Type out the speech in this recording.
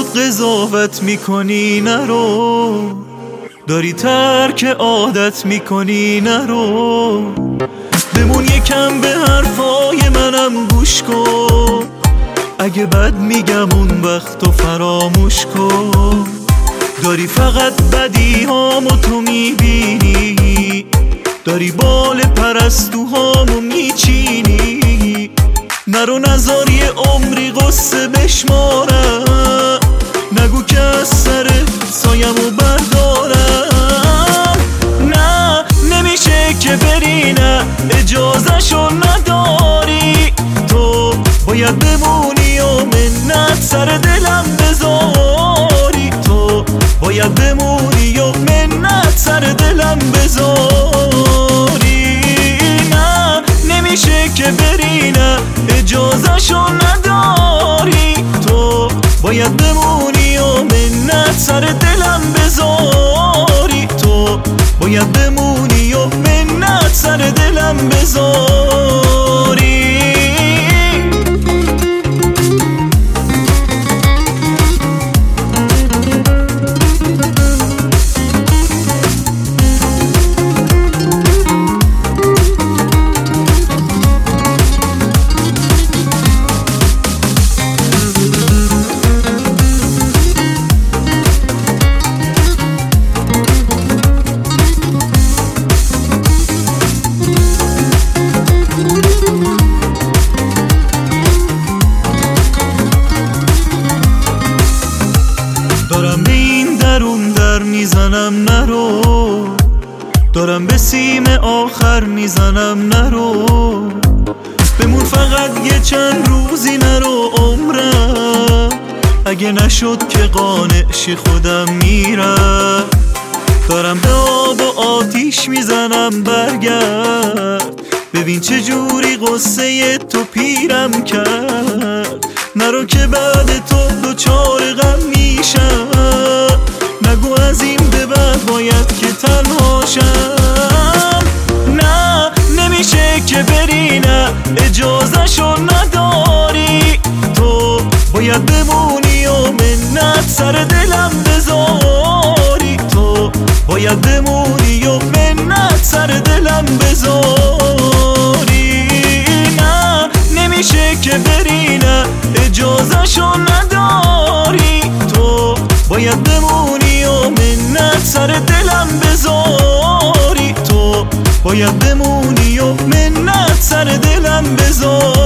قضاوت میکنی نرو، داری ترک عادت میکنی نرو. بمون یکم به حرفای منم گوش کن، اگه بد میگم اون وقت تو فراموش کن. داری فقط بدی هامو تو میبینی، داری بال پرستوهامو میچینی. نرو نزار یه عمری قصه بشمارم، نگو که از سر سایمو بردارم. نه نمیشه که بری، نه اجازهشو نداری. تو باید بمونی و منت سر دلم بذاری. تو باید بمونی و منت سر دلم بذاری. نه نمیشه که بری، نه اجازهشو نداری. تو باید بمونی و منت سر دلم بذاری. تو باید بمونی و منت سر دلم بذاری. دارم به این درون در میزنم نرو، دارم به سیم آخر میزنم نرو. بمون فقط یه چند روزی نرو عمرم، اگه نشد که قانعشی خودم میرم. دارم به آب و آتیش میزنم برگرد، ببین چه جوری قصه تو پیرم کرد. نرو که بعد تو دوچار غم میشم، نگو از این به بعد باید که تنها شم. نه نمیشه که بری، نه اجازهشو نداری. تو باید بمونی و منت سر دلم بذاری. تو باید بمونی و منت سر دلم بذاری. نه نمیشه که بری، نه اجازهشو نداری. تو باید بمونی و منت سر دلم بذاری. تو باید بمونی و منت سر دلم بذاری.